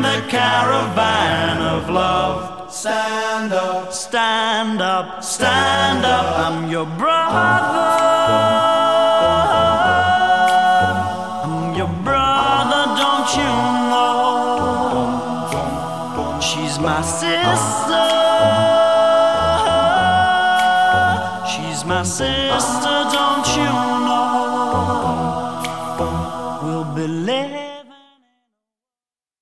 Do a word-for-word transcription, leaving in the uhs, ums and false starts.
the caravan of love. Stand up, stand up, stand up. I'm your brother. I'm your brother, don't you know? She's my sister. She's my sister, don't you know?